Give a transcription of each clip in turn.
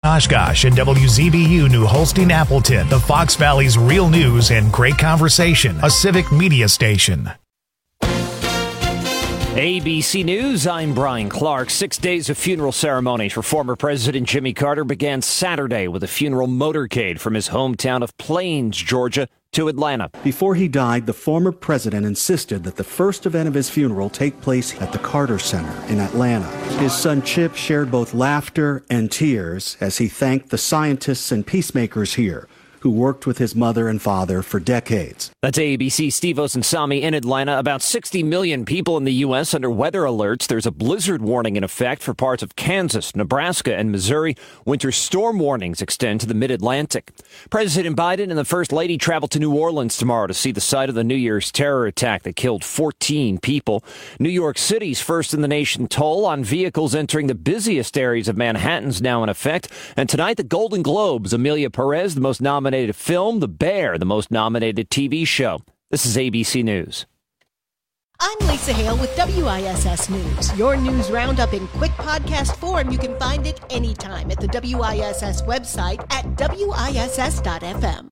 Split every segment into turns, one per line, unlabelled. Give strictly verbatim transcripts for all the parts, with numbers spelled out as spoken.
Oshkosh and W Z B U New Holstein Appleton, the Fox Valley's real news and great conversation, a civic media station.
A B C News, I'm Brian Clark. Six days of funeral ceremonies for former President Jimmy Carter began Saturday with a funeral motorcade from his hometown of Plains, Georgia, to Atlanta.
Before he died, the former president insisted that the first event of his funeral take place at the Carter Center in Atlanta. His son Chip shared both laughter and tears as he thanked the scientists and peacemakers here who worked with his mother and father for decades.
That's A B C Steve Osunsami in Atlanta. About sixty million people in the U S under weather alerts. There's a blizzard warning in effect for parts of Kansas, Nebraska, and Missouri. Winter storm warnings extend to the mid-Atlantic. President Biden and the First Lady travel to New Orleans tomorrow to see the site of the New Year's terror attack that killed fourteen people. New York City's first in the nation toll on vehicles entering the busiest areas of Manhattan's now in effect. And tonight, the Golden Globes. Amelia Perez, the most nominated film, The Bear, the most nominated T V show. This is A B C News.
I'm Lisa Hale with W I S S News. Your news roundup in quick podcast form. You can find it anytime at the W I S S website at W I S S dot F M.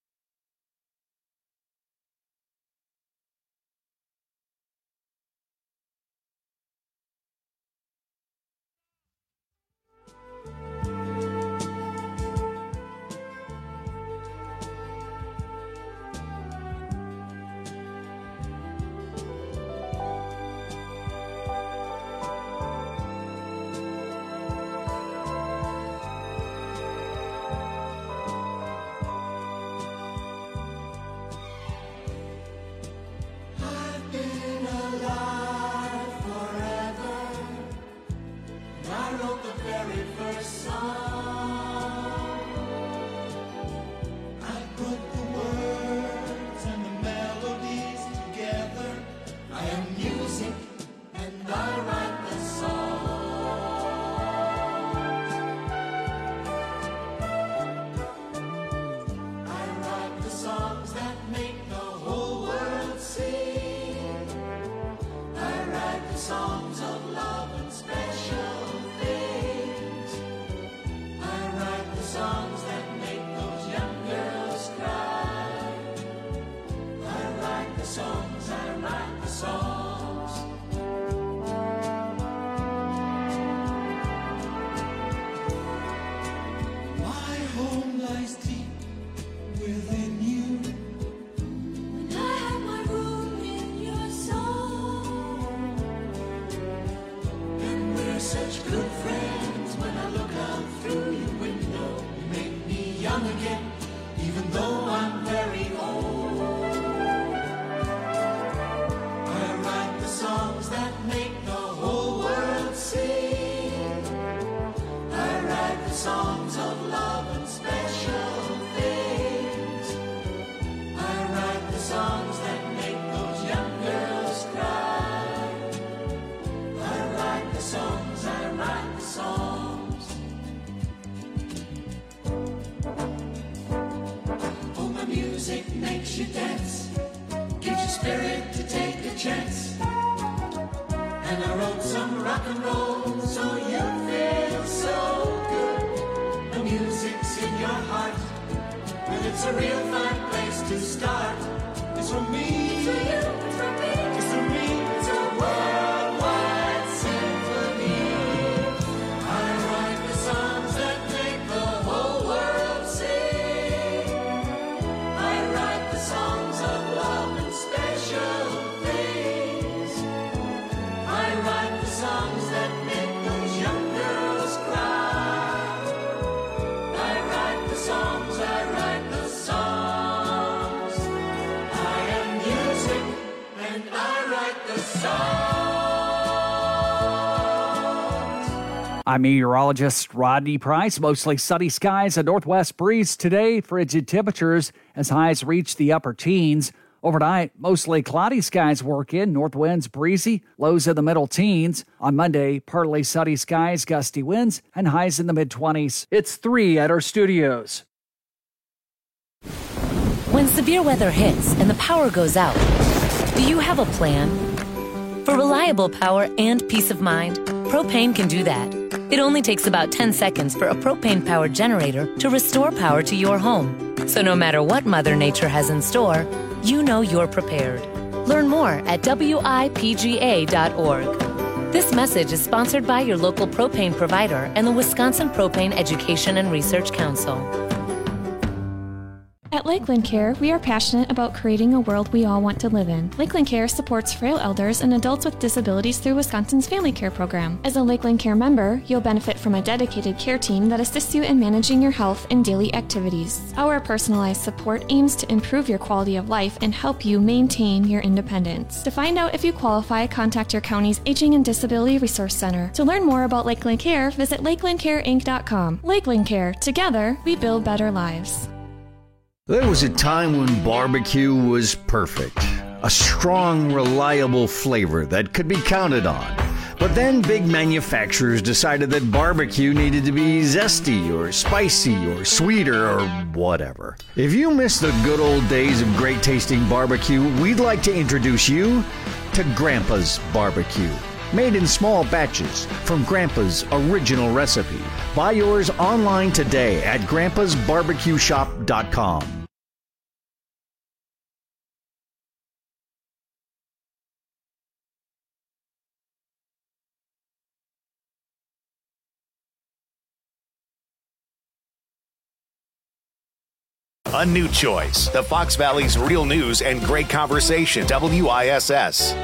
I'm meteorologist Rodney Price. Mostly sunny skies, a northwest breeze today. Frigid temperatures as highs reach the upper teens. Overnight, mostly cloudy skies work in. North winds breezy, lows in the middle teens. On Monday, partly sunny skies, gusty winds, and highs in the mid-twenties. It's three at our studios.
When severe weather hits and the power goes out, do you have a plan? For reliable power and peace of mind, Propane can do that. It only takes about ten seconds for a propane-powered generator to restore power to your home. So no matter what Mother Nature has in store, you know you're prepared. Learn more at W I P G A dot org. This message is sponsored by your local propane provider and the Wisconsin Propane Education and Research Council.
At Lakeland Care, we are passionate about creating a world we all want to live in. Lakeland Care supports frail elders and adults with disabilities through Wisconsin's Family Care program. As a Lakeland Care member, you'll benefit from a dedicated care team that assists you in managing your health and daily activities. Our personalized support aims to improve your quality of life and help you maintain your independence. To find out if you qualify, contact your county's Aging and Disability Resource Center. To learn more about Lakeland Care, visit lakeland care inc dot com. Lakeland Care. Together, we build better lives.
There was a time when barbecue was perfect. A strong, reliable flavor that could be counted on. But then big manufacturers decided that barbecue needed to be zesty or spicy or sweeter or whatever. If you miss the good old days of great tasting barbecue, we'd like to introduce you to Grandpa's Barbecue. Made in small batches from Grandpa's original recipe. Buy yours online today at grandpas barbecue shop dot com.
A new choice. The Fox Valley's real news and great conversation. W I S S.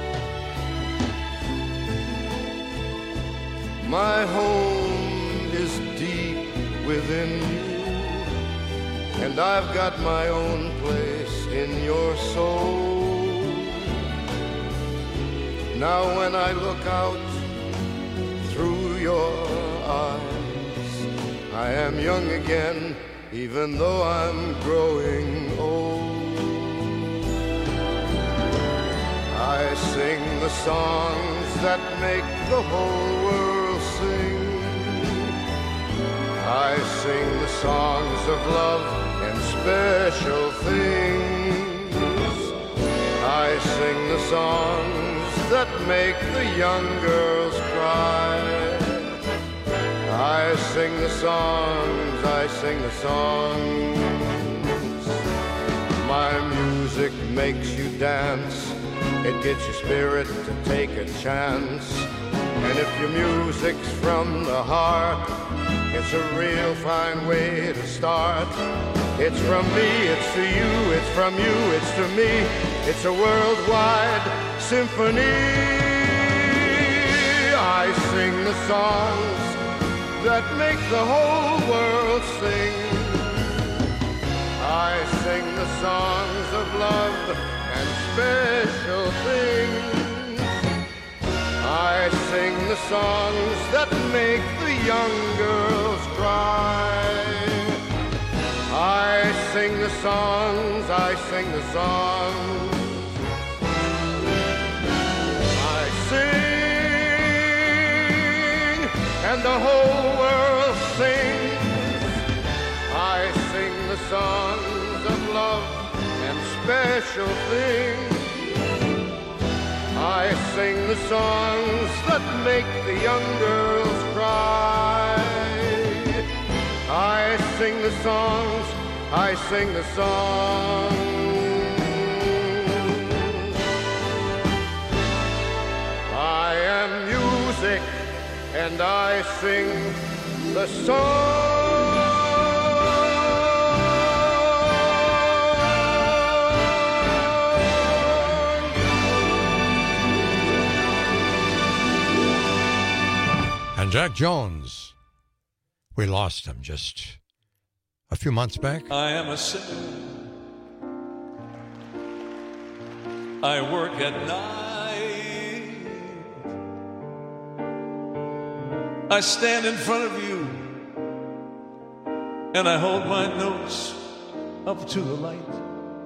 My home is deep within you, and I've got my own place in your soul. Now when I look out through your eyes, I am young again, even though I'm growing old. I sing the songs that make the whole world sing. I sing the songs of love and special things. I sing the songs that make the young girls cry. I sing the songs, I sing the songs. My music makes you dance. It gets your spirit to take a chance. And if your music's from the heart, it's a real fine way to start. It's from me, it's to you, it's from you, it's to me. It's a worldwide symphony. I sing the songs that make the whole world sing. I sing the songs of love and special things. I sing the songs that make the young girls cry. I sing the songs, I sing the songs. I sing, and the whole world sings. I sing the songs of love and special things. I sing the songs that make the young girls cry. I sing the songs, I sing the songs. I am music and I sing the song.
And Jack Jones, we lost him just a few months back.
I am a sinner. I work at night. I stand in front of you and I hold my nose up to the light.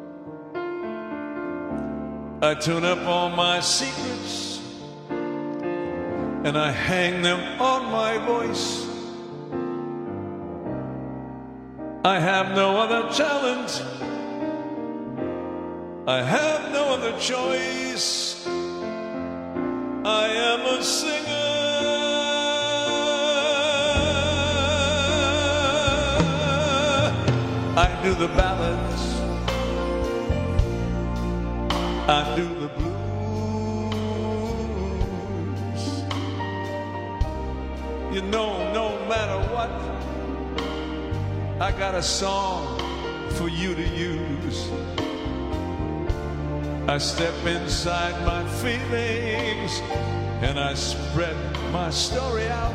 I tune up all my secrets and I hang them on my voice. I have no other talent. I have no other choice. I am a singer. do the ballads, I do the blues. You know, no matter what, I got a song for you to use. I step inside my feelings and I spread my story out.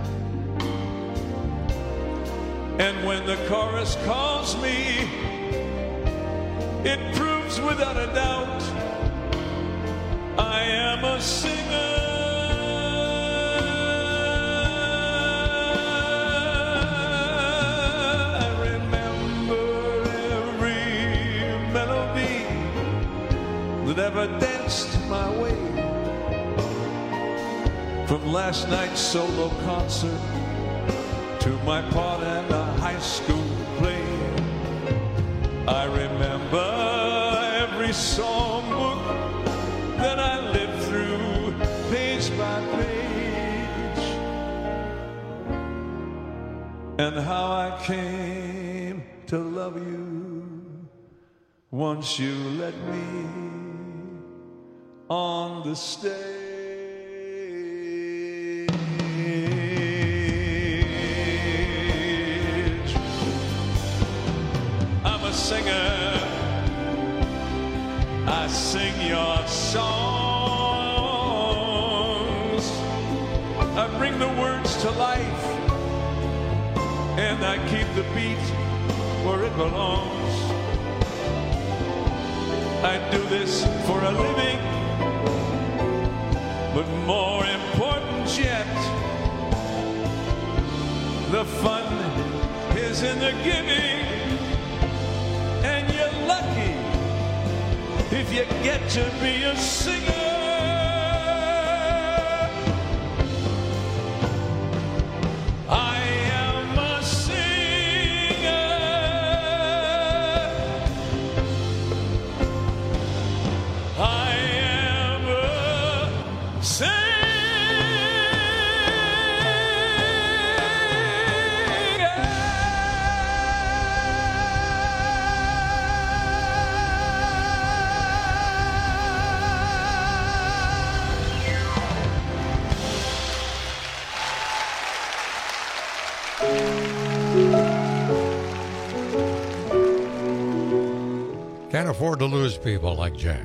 And when the chorus calls me, it proves without a doubt I am a singer. I remember every melody that ever danced my way, from last night's solo concert to my part in a high school play. I remember every songbook that I lived through, page by page, and how I came to love you once you let me on the stage. Singer, I sing your songs, I bring the words to life, and I keep the beat where it belongs. I do this for a living, but more important yet, the fun is in the giving. And you're lucky if you get to be a singer. I am a singer. I am a singer.
Can't afford to lose people like Jack.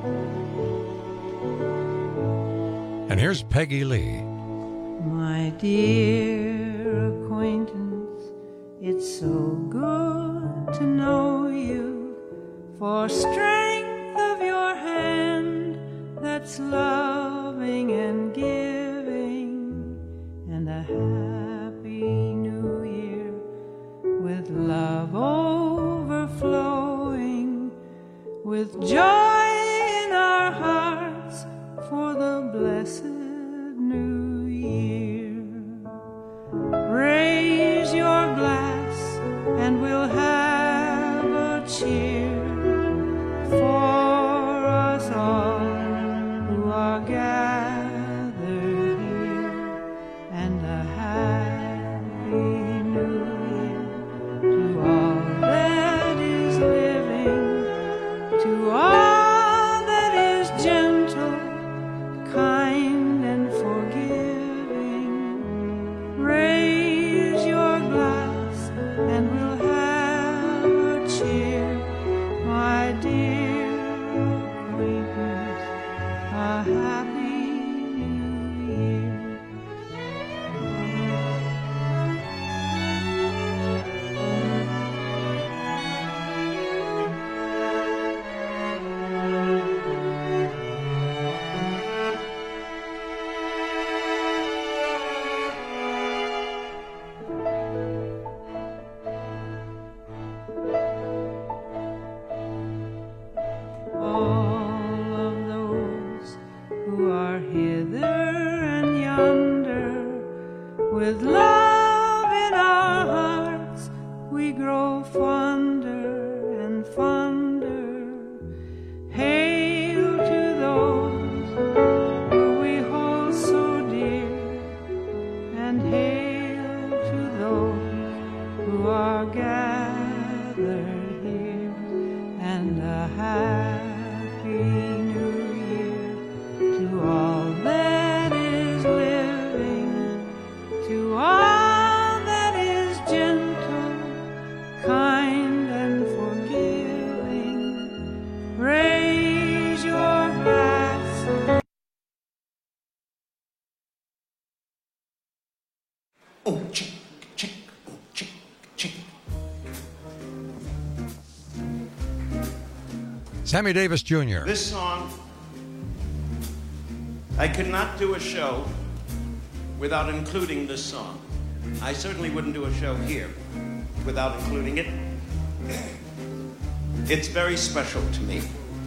And here's Peggy Lee.
My dear acquaintance, it's so good to know you, for strength of your hand that's loving and giving, and a happy new year with love overflowing, with joy in our hearts for the blessed new year. Raise your glass and we'll have a cheer for us all who are gathered here, and a happy new year to all that is living, to all that is gentle, kind and forgiving. Raise your glass and we'll have a cheer, my dear acquaintance, a happy new year. All of those who are hither and yonder, with love in our hearts we grow fonder and fonder. Hail to those who we hold so dear, and hail to those who are gathered a happy new year to all that is living, to all that is gentle, kind and forgiving. Raise your hats.
Oh, chick, chick, oh, chick, chick.
Sammy Davis Junior
This song, I could not do a show without including this song. I certainly wouldn't do a show here without including it. It's very special to me.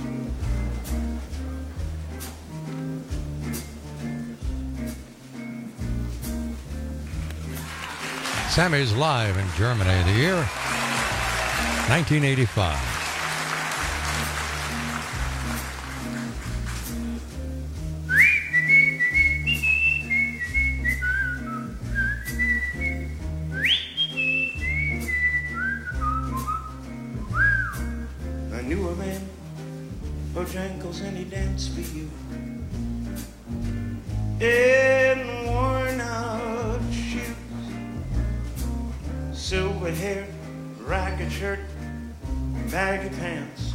Sammy's live in Germany, the year nineteen eighty-five.
I knew a man, Bojangles, and he danced for you. In worn out shoes, silver hair, ragged shirt, baggy pants.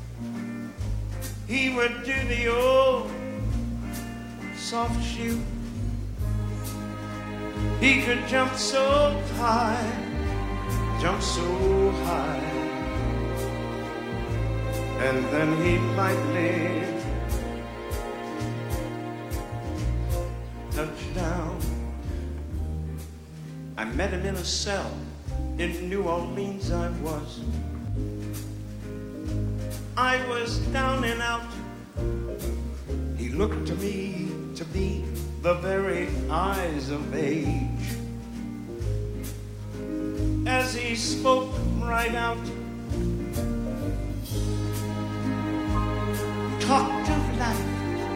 He would do the old soft shoe. He could jump so high, jump so high, and then he'd lightly touch down. I met him in a cell in New Orleans. I was I was down and out. He looked to me to be the very eyes of age. As he spoke right out, talked of life,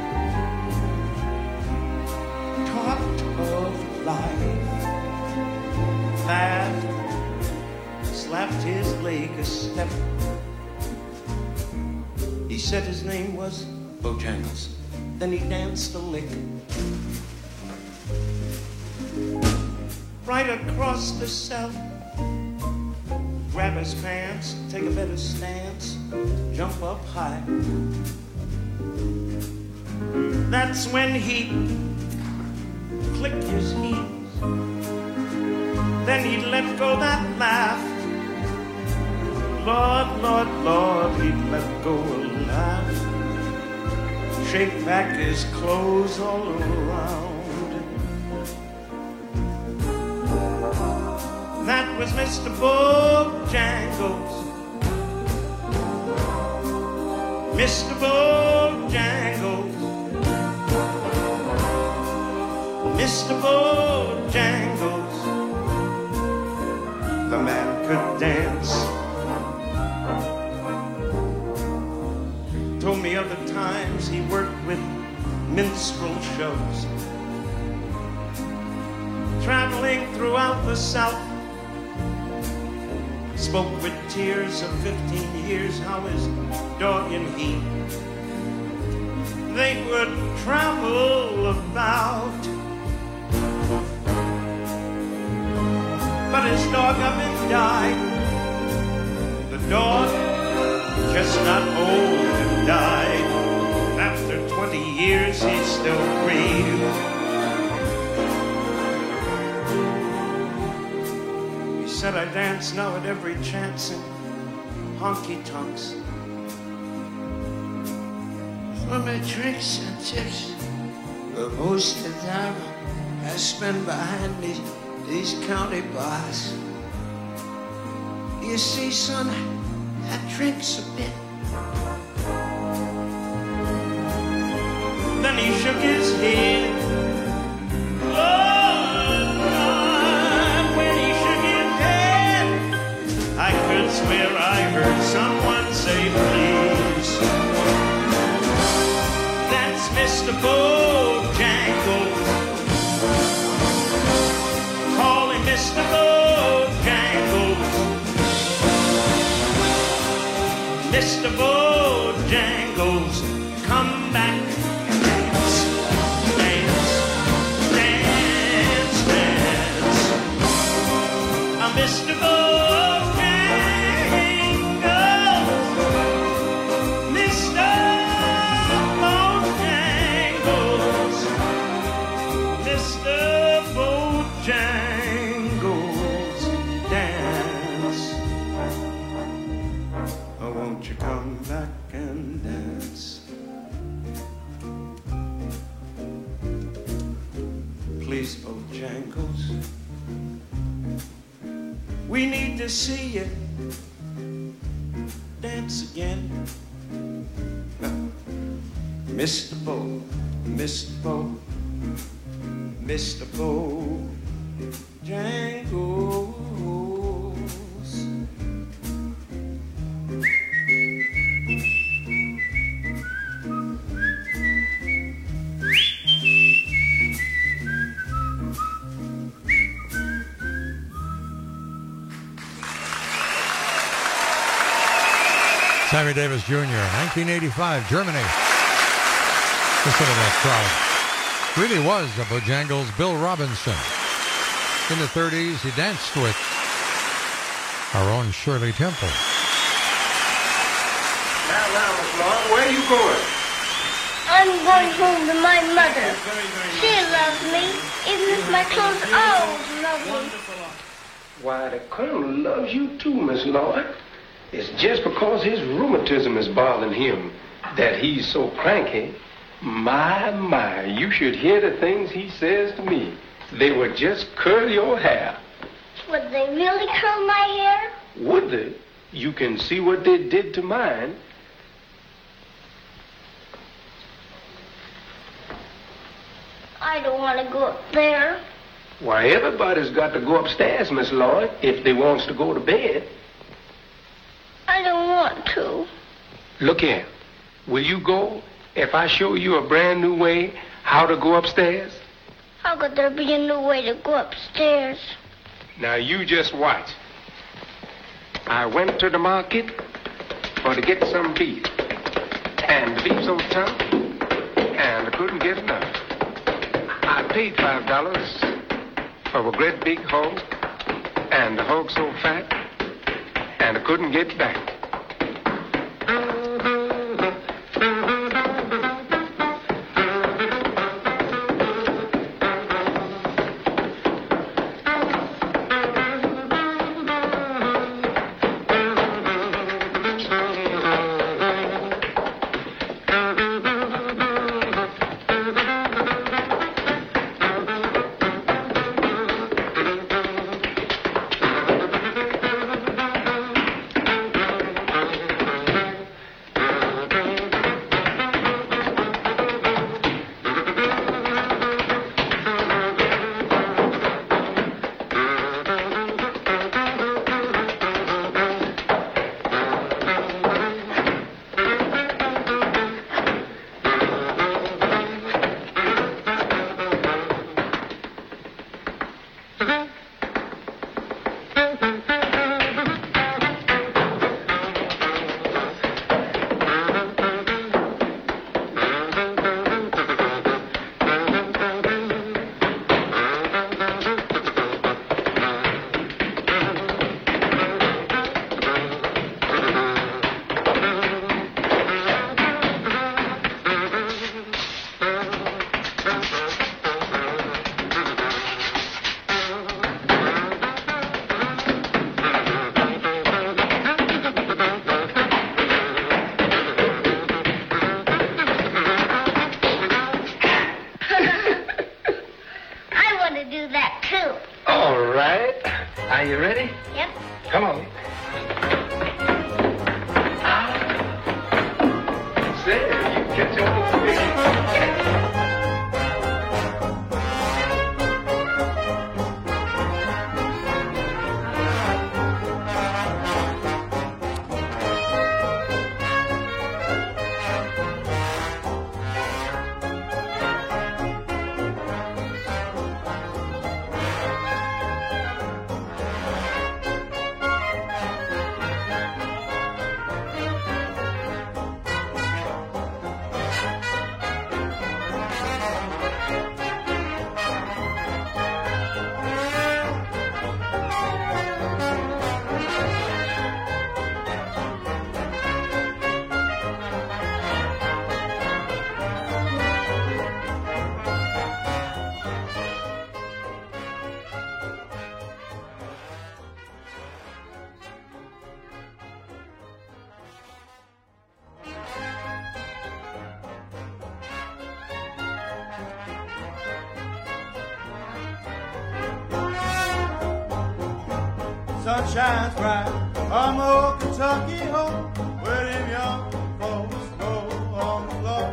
talked of life, laughed, slapped his leg a step. He said his name was Bojangles, then he danced a lick. Right across the cell, grab his pants, take a better stance, jump up high. That's when he clicked his heels. Then he'd let go that laugh. Lord, Lord, Lord, he'd let go a laugh. Shake back his clothes all around. That was Mister Bojangles. Mister Bojangles. Mister Bojangles. The man could dance. Told me other times he worked with minstrel shows, traveling throughout the South. Spoke with tears of fifteen years how his dog and he, they would travel about. But his dog up and died. The dog just got old and died. After twenty years he still grieved. He said, I dance now at every chance in honky-tonks. For my drinks and tips, but most of the time I spend behind these, these county bars. You see, son, I drinks a bit. Then he shook his head. Oh, God, when he shook his head, I could swear I heard someone say, please. That's Mister Bojangles. Call him Mister Bojangles. Mister Bojangles.
Bojangles, come back and dance, dance, dance, dance. Uh, Mister Bojangles, Mister Bojangles, Mister Bojangles, dance. Oh, won't you come back and dance? Please, Bojangles, we need to see you dance again. Mister Bo, Mister Bo, Mister Bojangles.
Sammy Davis Junior, nineteen eighty-five, Germany. Listen to that crowd. Really was a Bojangles Bill Robinson. In the thirties, he danced with our own Shirley Temple.
Now, now, Miss Long, where are you going?
I'm going home to my mother. She loves me, even if my clothes always love me.
Why, the Colonel loves you too, Miss Lloyd. It's just because his rheumatism is bothering him that he's so cranky. My, my, you should hear the things he says to me. They would just curl your hair.
Would they really curl my hair?
Would they? You can see what they did to mine.
I don't want to go up there.
Why, everybody's got to go upstairs, Miss Lloyd, if they wants to go to bed.
I don't want to.
Look here. Will you go if I show you a brand new way how to go upstairs?
How could there be a new way to go upstairs?
Now, you just watch. I went to the market for to get some beef. And the beef so tough, and I couldn't get enough. I paid five dollars for a great big hog, and the hog so fat, and I couldn't get back.
sun shines bright on my old Kentucky home, where them young folks go on the floor.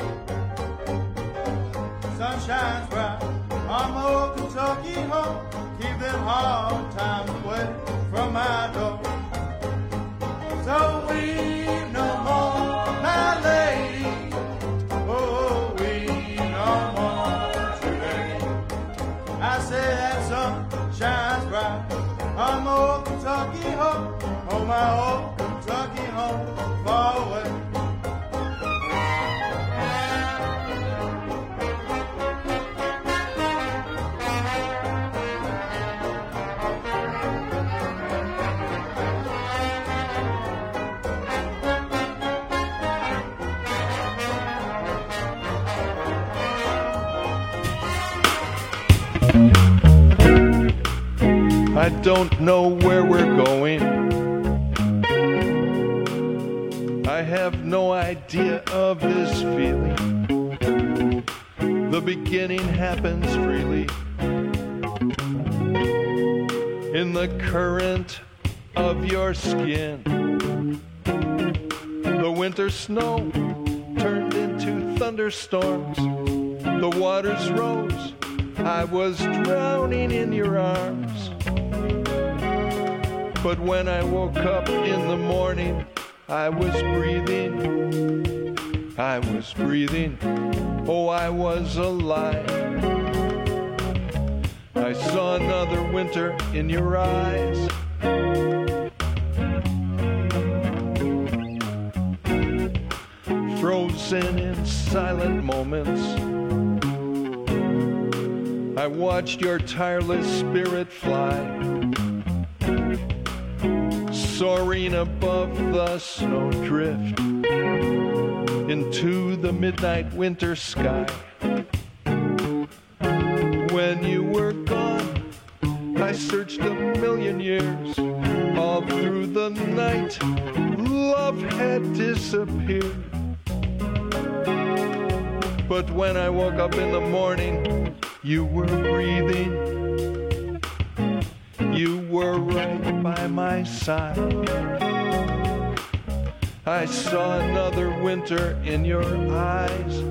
Sun shines bright on my old Kentucky home, keep them hard times away from my door. So weep no more, my lady, oh, weep no more today. I say that sun shines bright on my old Kentucky home, oh, my old Kentucky home, far away. I don't know where we're going. I have no idea of this feeling. The beginning happens freely in the current of your skin. The winter snow turned into thunderstorms. The waters rose. I was drowning in your arms. But when I woke up in the morning, I was breathing, I was breathing, oh, I was alive. I saw another winter in your eyes. Frozen in silent moments, I watched your tireless spirit fly, soaring above the snowdrift into the midnight winter sky. When you were gone, I searched a million years. All through the night, love had disappeared. But when I woke up in the morning, you were breathing. You were right by my side. I saw another winter in your eyes.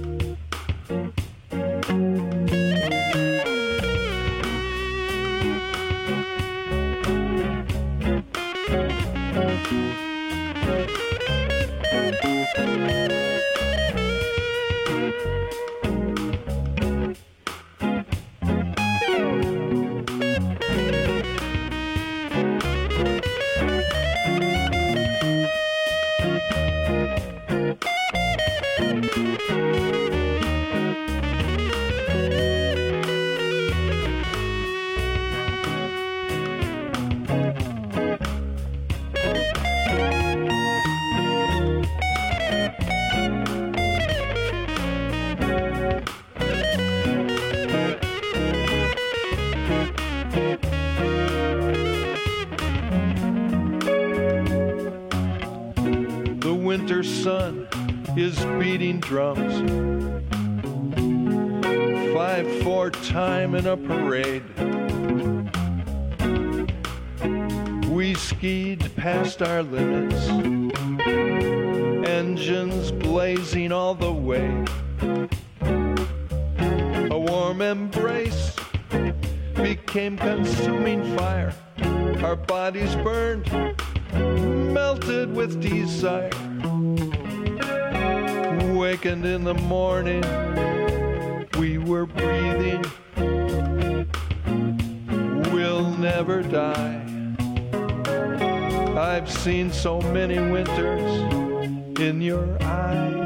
Sun is beating drums, five four time in a parade. We skied past our limits, engines blazing all the way. A warm embrace became consuming fire. Our bodies burned, melted with desire. Wakened in the morning, we were breathing. We'll never die. I've seen so many winters in your eyes.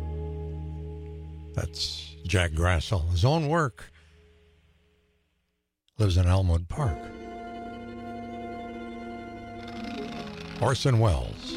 Jack Grassel, his own work. lives in Elmwood Park. Orson Welles.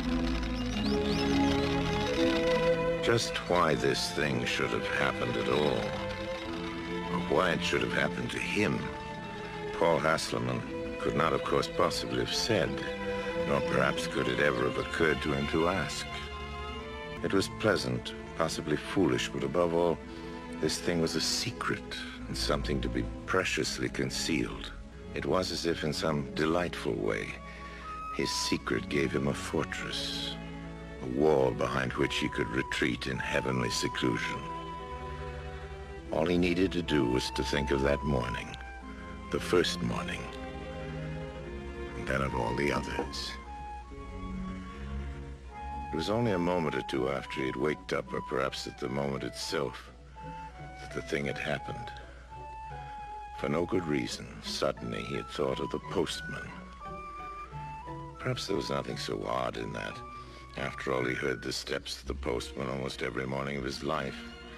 Just why this thing should have happened at all, or why it should have happened to him, Paul Hasselman could not, of course, possibly have said, nor perhaps could it ever have occurred to him to ask. It was pleasant, possibly foolish, but above all, this thing was a secret and something to be preciously concealed. It was as if in some delightful way, his secret gave him a fortress, a wall behind which he could retreat in heavenly seclusion. All he needed to do was to think of that morning, the first morning, and then of all the others. It was only a moment or two after he had waked up, or perhaps at the moment itself, that the thing had happened. For no good reason, suddenly he had thought of the postman. Perhaps there was nothing so odd in that. After all, he heard the steps of the postman almost every morning of his life.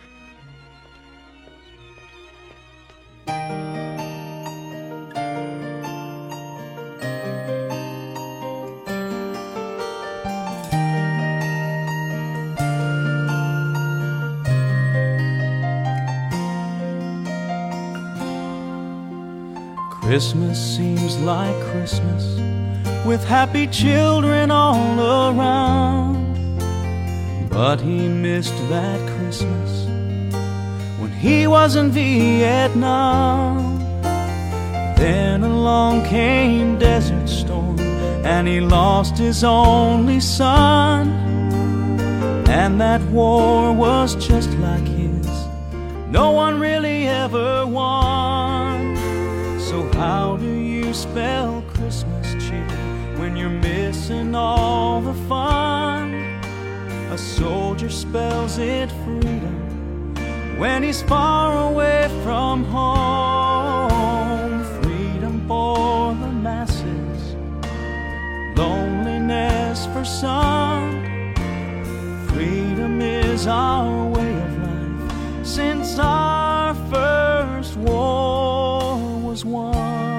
Christmas seems like Christmas with happy children all around. But he missed that Christmas when he was in Vietnam. Then along came Desert Storm and he lost his only son. And that war was just like his, no one really ever won. So how do you spell Christmas cheer when you're missing all the fun? A soldier spells it freedom when he's far away from home. Freedom for the masses, loneliness for some. Freedom is our way of life since our first war was won.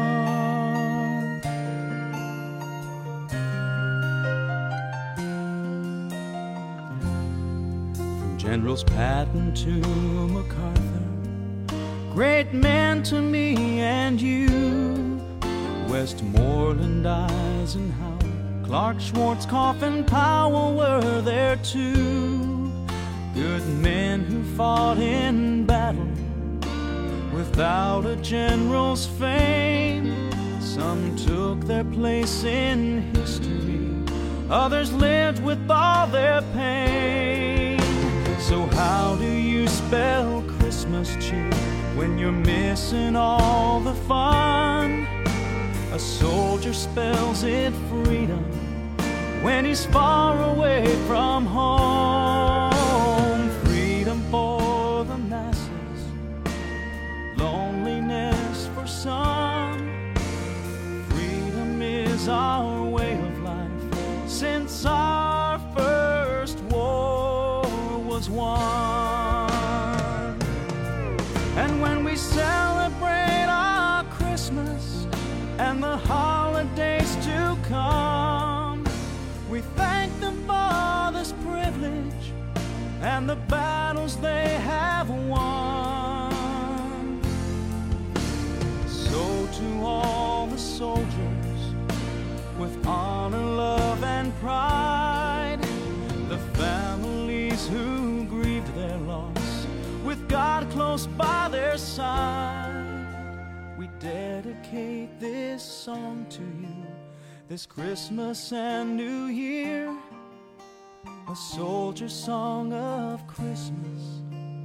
From Generals Patton to MacArthur, great men to me and you. Westmoreland, Eisenhower, Clark, Schwarzkopf, and Powell were there too. Good men who fought in battle without a general's fame. Some took their place in history, others lived with all their pain. So how do you spell Christmas cheer when you're missing all the fun? A soldier spells it freedom when he's far away from home. Freedom for the masses, loneliness for some. Freedom is our way of life since our first war was won. And when we celebrate our Christmas and the holidays to come, we thank them for this privilege and the battles they have won. So to all the soldiers, with honor, love, and pride, the families who grieved their loss, with God close by their side, we dedicate this song to you, this Christmas and New Year, a soldier song of Christmas,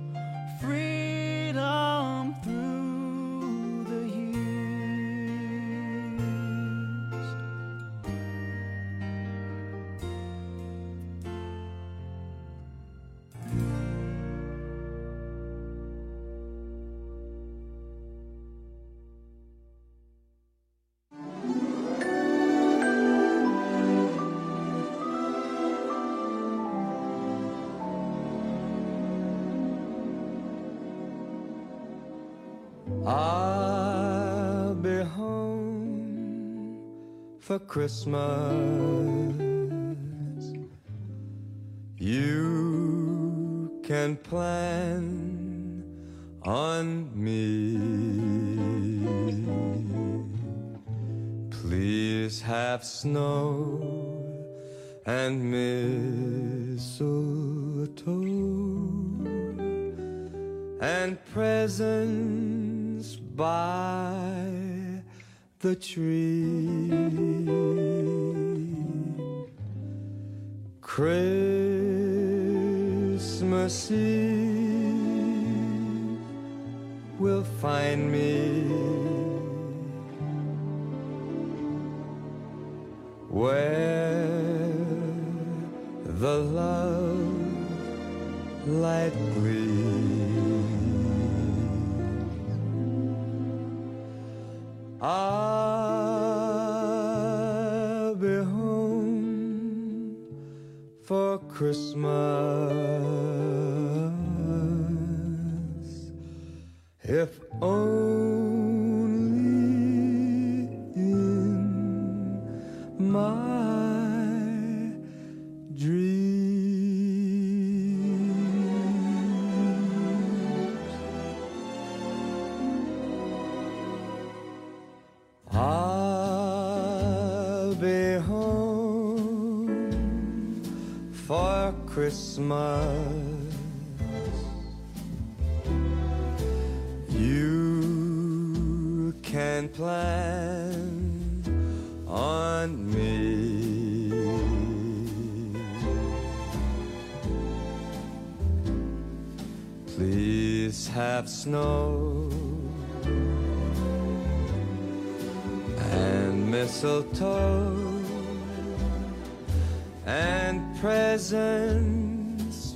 freedom through the years.
home for Christmas. You can plan on me. Please have snow and mistletoe and presents by the tree. Christmas Eve will find me where the love light gleams. I'll be home for Christmas, if only in my dreams. I'll be home for Christmas. You can plan on me. Please have snow and mistletoe and presents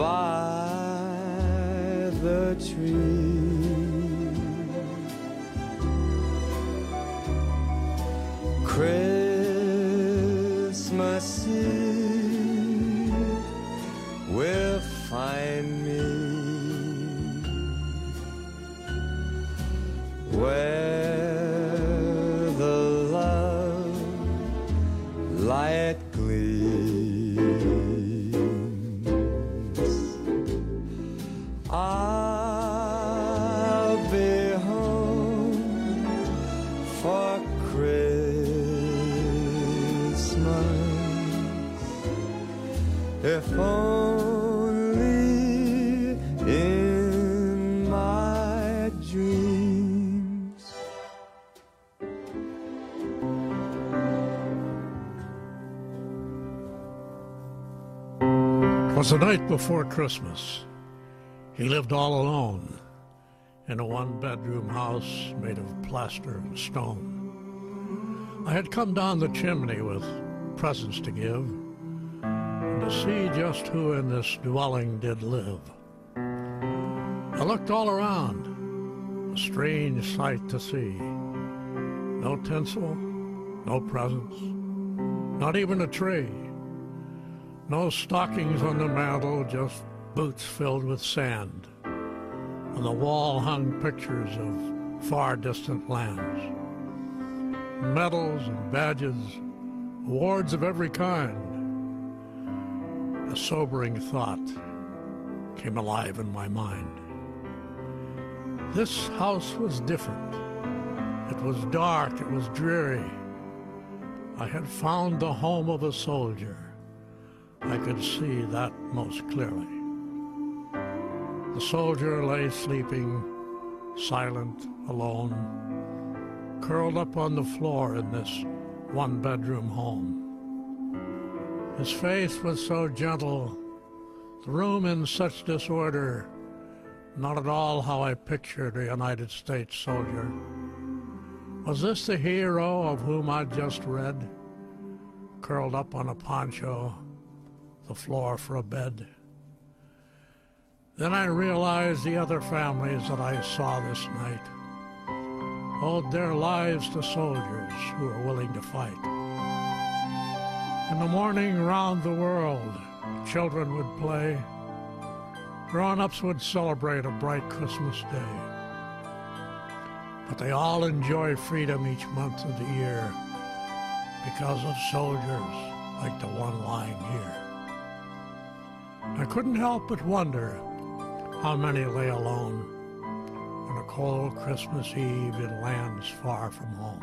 by the tree. Christmas Eve will find me where the love light gleams. I'll be home for Christmas, if only in my dreams.
Was the night before Christmas. He lived all alone in a one-bedroom house made of plaster and stone. I had come down the chimney with presents to give, and to see just who in this dwelling did live. I looked all around, a strange sight to see. No tinsel, no presents, not even a tree. No stockings on the mantel, just boots filled with sand. On the wall hung pictures of far distant lands. Medals and badges, awards of every kind. A sobering thought came alive in my mind. This house was different. It was dark, it was dreary. I had found the home of a soldier. I could see that most clearly. The soldier lay sleeping, silent, alone, curled up on the floor in this one-bedroom home. His face was so gentle, the room in such disorder, not at all how I pictured a United States soldier. Was this the hero of whom I'd just read, curled up on a poncho, the floor for a bed? Then I realized the other families that I saw this night owed their lives to soldiers who were willing to fight. In the morning, round the world, children would play. Grown-ups would celebrate a bright Christmas day. but they all enjoy freedom each month of the year because of soldiers like the one lying here. I couldn't help but wonder how many lay alone on a cold Christmas Eve in lands far from home.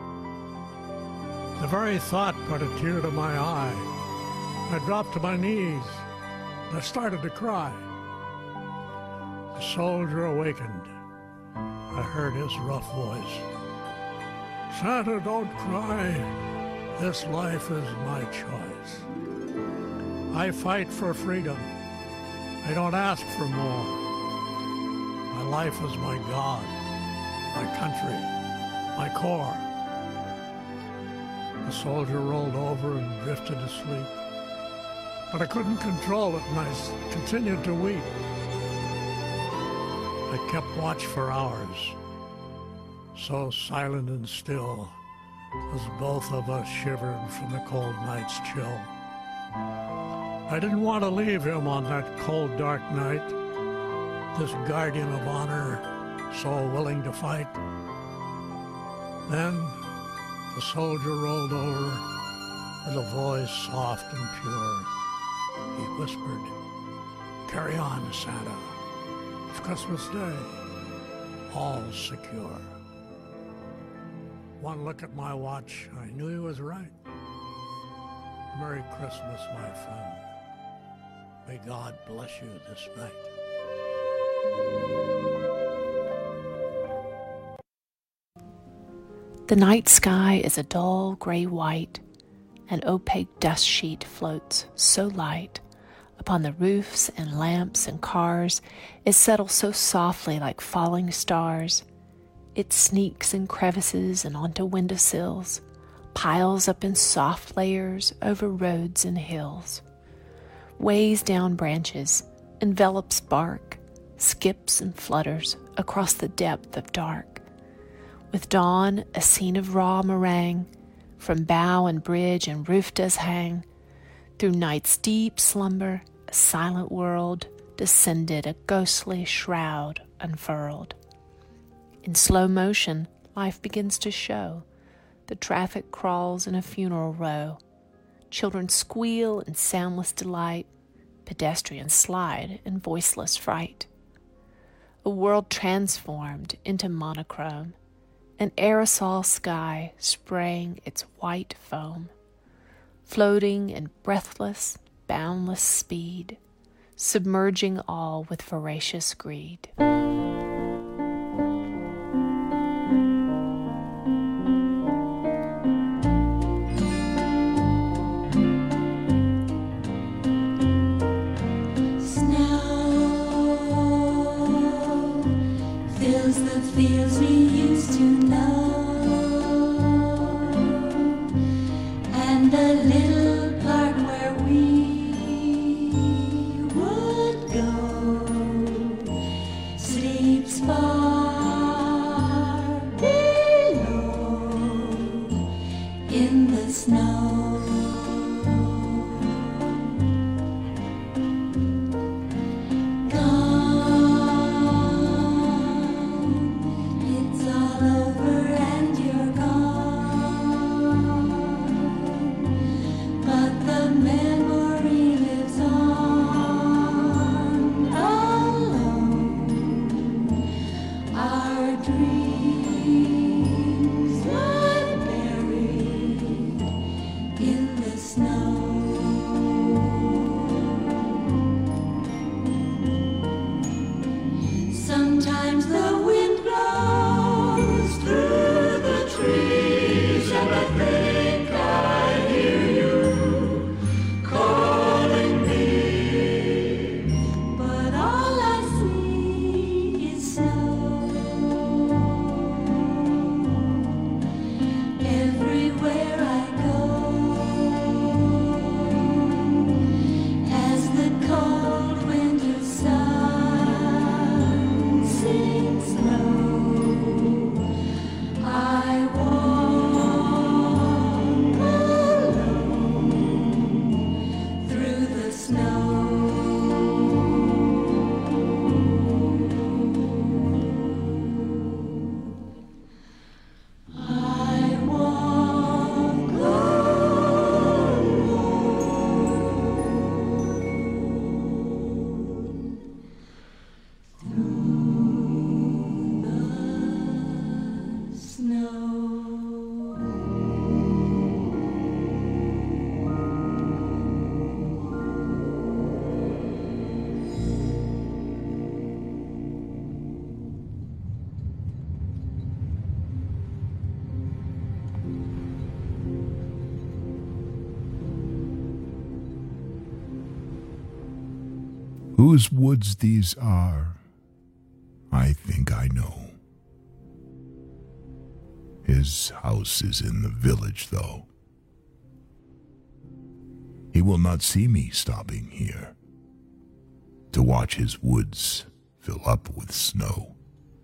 The very thought put a tear to my eye. I dropped to my knees and I started to cry. The soldier awakened. I heard his rough voice. Santa, don't cry. This life is my choice. I fight for freedom. I don't ask for more. My life is my God, my country, my core. The soldier rolled over and drifted to sleep. But I couldn't control it, and I continued to weep. I kept watch for hours, so silent and still, as both of us shivered from the cold night's chill. I didn't want to leave him on that cold, dark night, this guardian of honor, so willing to fight. Then the soldier rolled over with a voice soft and pure. He whispered, "Carry on, Santa. It's Christmas Day, all secure." One look at my watch, I knew he was right. Merry Christmas, my friend. May God bless you this night.
The night sky is a dull gray white. An opaque dust sheet floats so light upon the roofs and lamps and cars. It settles so softly like falling stars. It sneaks in crevices and onto windowsills, piles up in soft layers over roads and hills, weighs down branches, envelops bark, skips and flutters across the depth of dark. With dawn, a scene of raw meringue, from bough and bridge and roof does hang. Through night's deep slumber, a silent world descended, a ghostly shroud unfurled. In slow motion, life begins to show. The traffic crawls in a funeral row. Children squeal in soundless delight. Pedestrians slide in voiceless fright. A world transformed into monochrome. An aerosol sky spraying its white foam. Floating in breathless, boundless speed. Submerging all with voracious greed.
Fields we used to know, and the little park where we would go, sitting
Whose woods these are, I think I know. His house is in the village, though. He will not see me stopping here to watch his woods fill up with snow.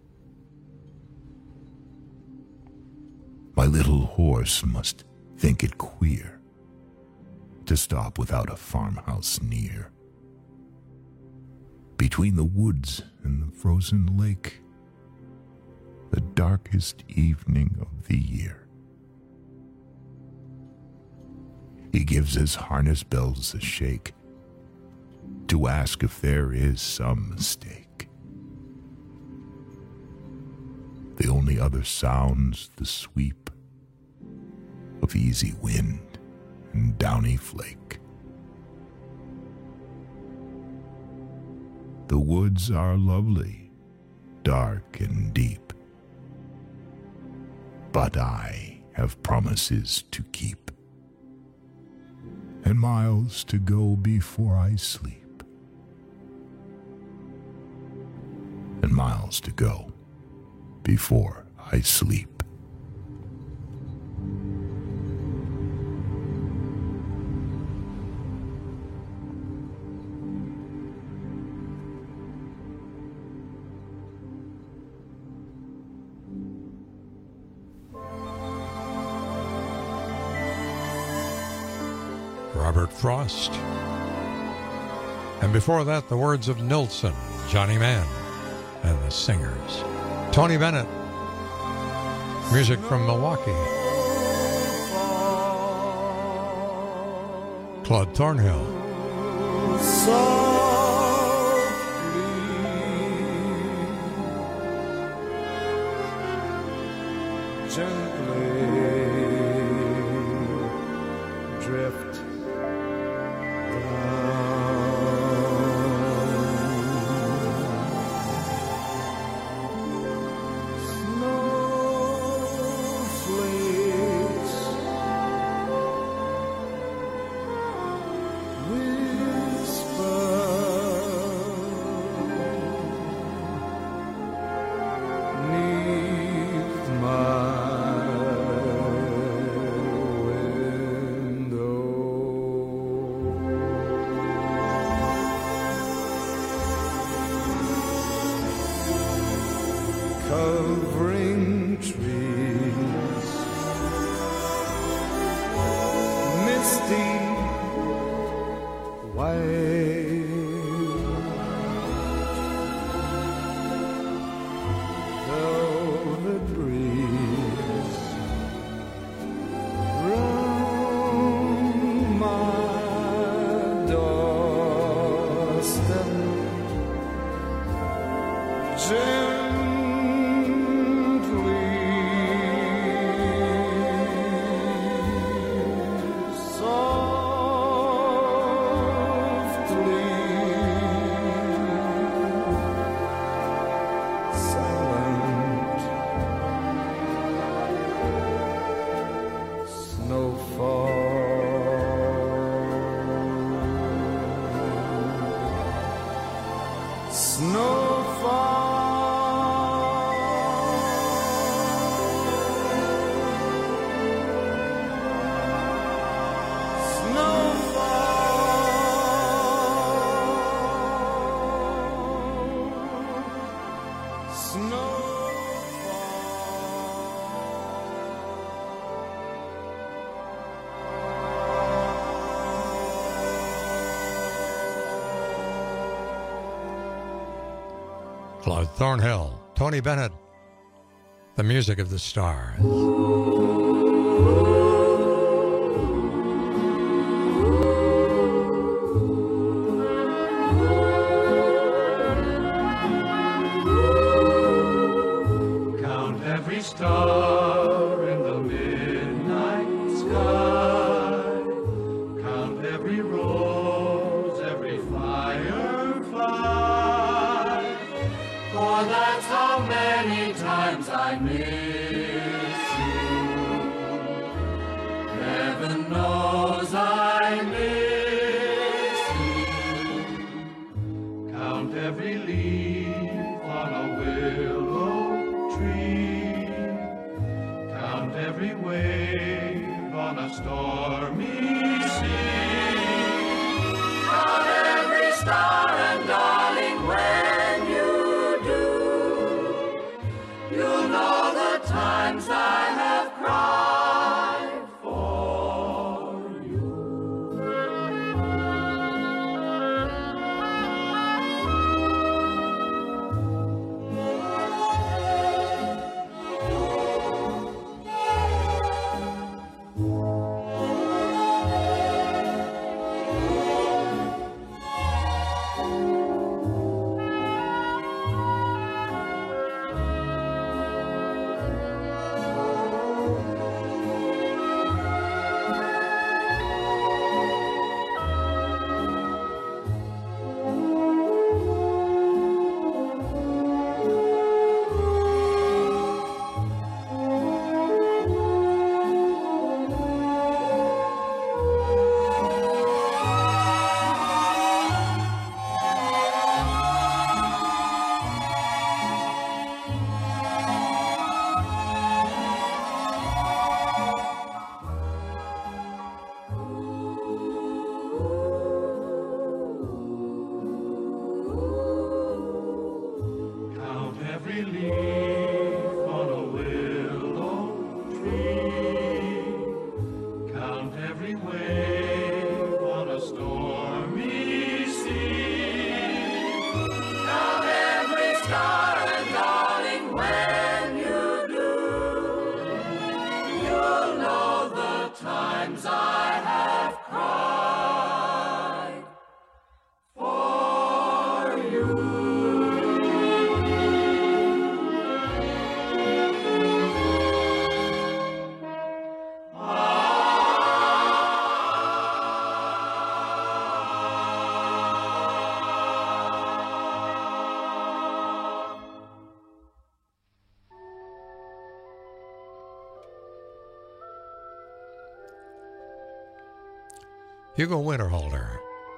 My little horse must think it queer to stop without a farmhouse near. Between the woods and the frozen lake, the darkest evening of the year. He gives his harness bells a shake to ask if there is some mistake. The only other sound's the sweep of easy wind and downy flake. The woods are lovely, dark and deep, but I have promises to keep, and miles to go before I sleep, and miles to go before I sleep.
Robert Frost. And before that, the words of Nilsson, Johnny Mann, and the Singers. Tony Bennett. Music from Milwaukee. Claude Thornhill.
Gently drift covering trees, misty white, though the breeze round my doorstep.
Claude Thornhill, Tony Bennett, the music of the stars.
Count every star in the midnight sky. Count every rose, every firefly. For that's how many times I miss you.
every wave on a stormy sea. Count every star, and darling, when you do, you'll know the times I have cried for you. Every leaf on a willow tree, count every wave on a stormy sea, count every star, and darling, when you do, you'll know the times I have cried for you.
Hugo Winterhalter.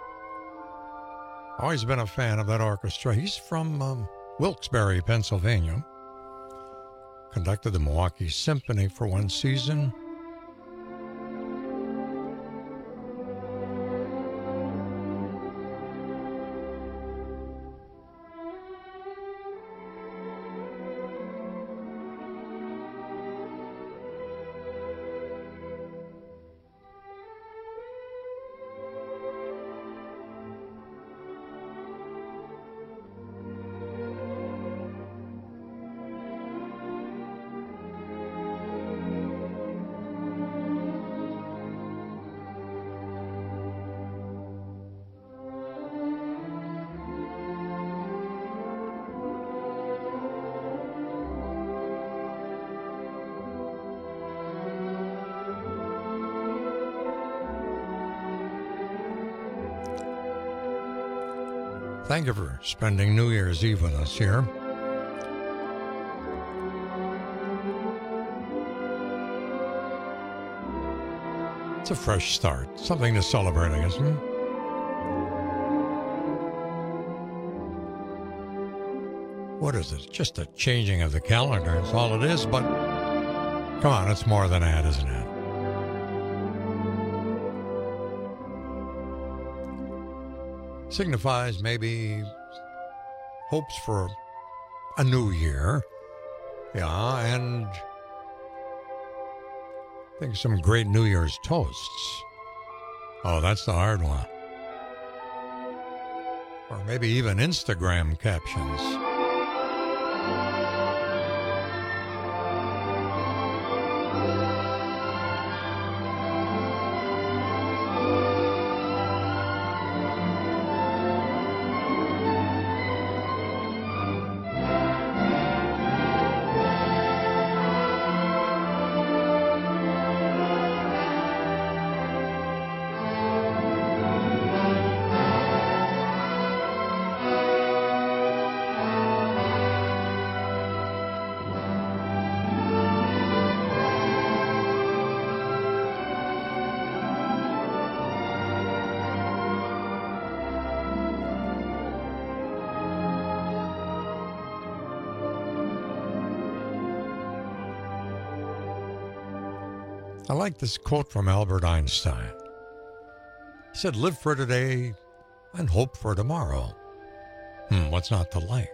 Always been a fan of that orchestra. He's from um, Wilkes-Barre, Pennsylvania. Conducted the Milwaukee Symphony for one season. Thank you for spending New Year's Eve with us here. It's a fresh start, something to celebrate, I guess. Hmm? What is it? Just a changing of the calendar. That's all it is, but come on, it's more than that, isn't it? Signifies maybe hopes for a new year. Yeah, and I think some great New Year's toasts. Oh, that's the hard one. Or maybe even Instagram captions. I like this quote from Albert Einstein. He said, live for today and hope for tomorrow. Hmm, what's not to like?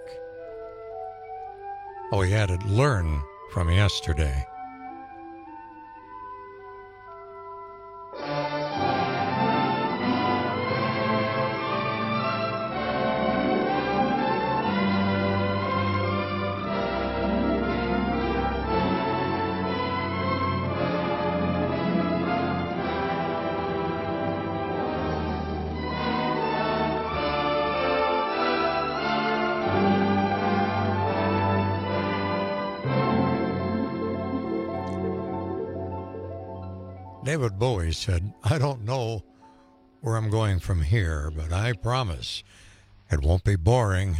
Oh, he added, learn from yesterday. David Bowie said, I don't know where I'm going from here, but I promise it won't be boring.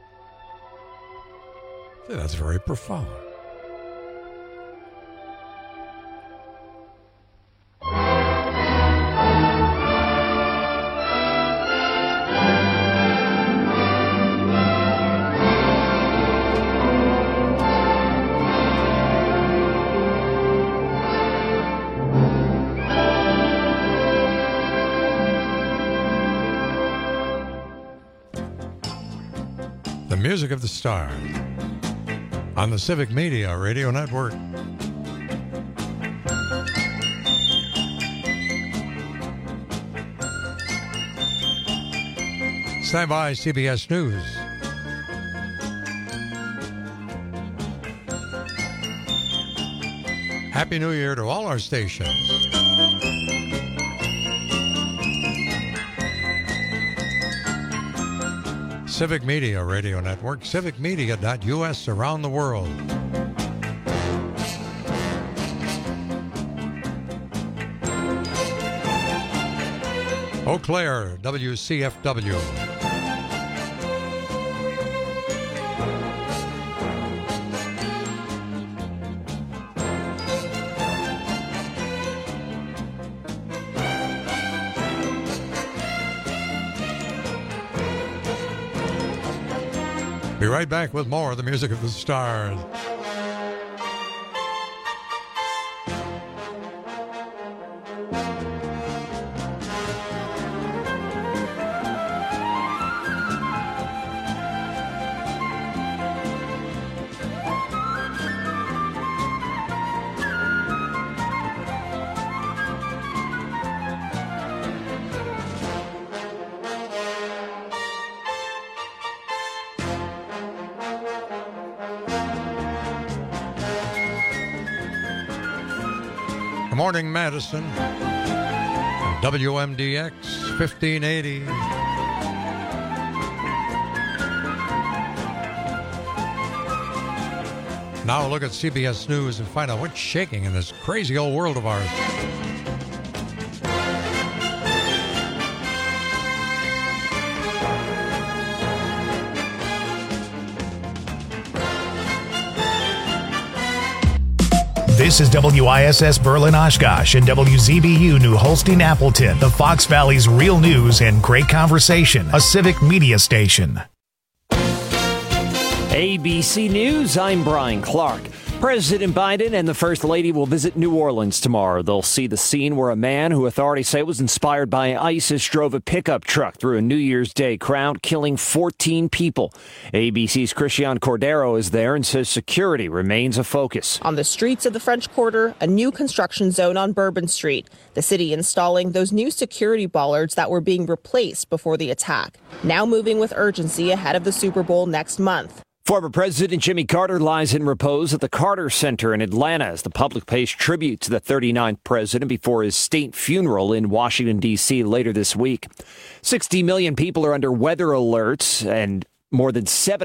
See, that's very profound. Music of the Stars on the Civic Media Radio Network. Stand by, C B S News. Happy New Year to all our stations. Civic Media Radio Network, civic media dot U S around the world. Eau Claire, W C F W. Be right back with more of the Music of the Stars. Morning Madison, W M D X fifteen eighty. Now look at C B S News and find out what's shaking in this crazy old world of ours.
This is W I S S Berlin Oshkosh and W Z B U New Holstein Appleton, the Fox Valley's real news and great conversation, a civic media station.
A B C News, I'm Brian Clark. President Biden and the First Lady will visit New Orleans tomorrow. They'll see the scene where a man who authorities say was inspired by ISIS drove a pickup truck through a New Year's Day crowd, killing fourteen people. A B C's Christian Cordero is there and says security remains a focus.
On the streets of the French Quarter, a new construction zone on Bourbon Street. The city installing those new security bollards that were being replaced before the attack. Now moving with urgency ahead of the Super Bowl next month.
Former President Jimmy Carter lies in repose at the Carter Center in Atlanta as the public pays tribute to the thirty-ninth president before his state funeral in Washington, D C later this week. sixty million people are under weather alerts and more than seven